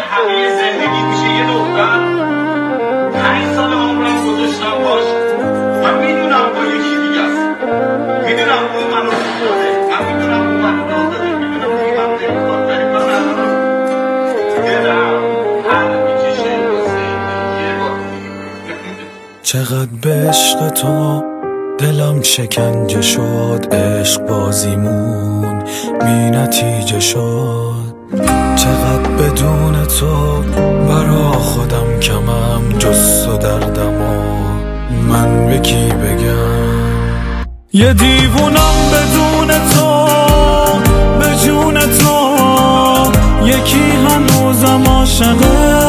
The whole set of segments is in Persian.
همه زندگی میشه یه دختر 5 سال عمرم گذاشتم باش من میدونم با یکی دیگه است میدونم اون منو دوست داره من میدونم اون منو دوست داره میدونم دیگه من نمیخواد ولی من الان دلم هر میکشه واسه یه بار چقدر به عشق تو دلم شکنجه شد عشق بازیمون بی نتیجه شد چقدر بدون تو برا خودم کمم جز و دردم و من به کی بگم یه دیوونم بدون تو به جون تو یکی هنوزم عاشقه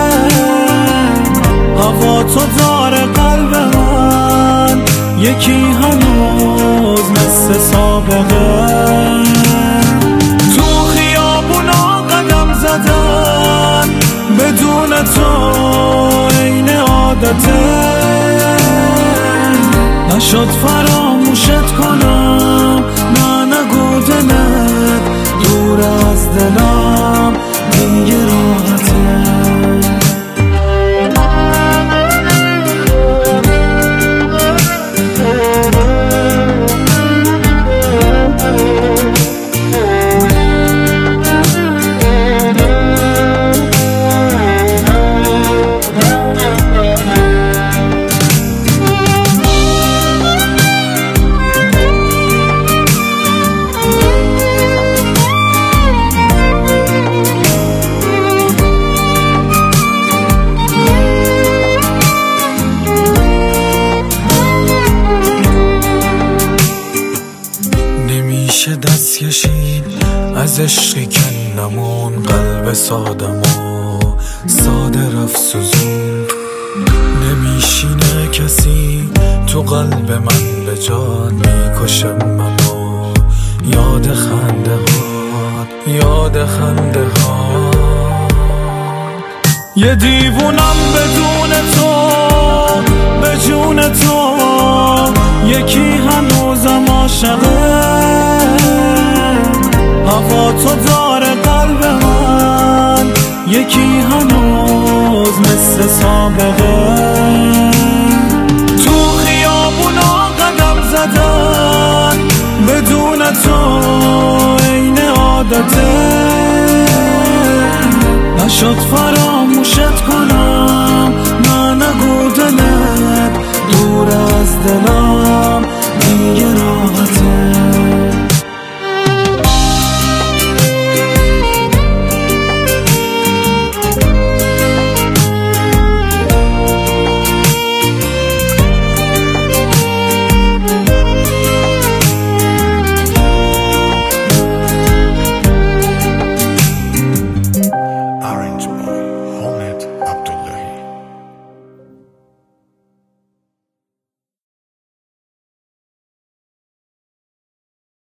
هوا تو داره قلب من یکی هنوز مثل سابقه تو خیابونا قدم زدن بدون تو عین عادته نشد فراموشت کنم نه نگو دلت دور از دلم دیگه راحته نمیشه دست کشید از عشقی که نمون قلب سادم و ساده رفت سوزون نمیشینه کسی تو قلب من به جاد میکشه منو یاد خنده ها یه دیوونم بدون تو به جون تو یکی هنوزم عاشقه هوا تو داره قلب من یکی هنوز مثل سابقه تو خیابونا قدم زدن بدون تو عین عادته نشد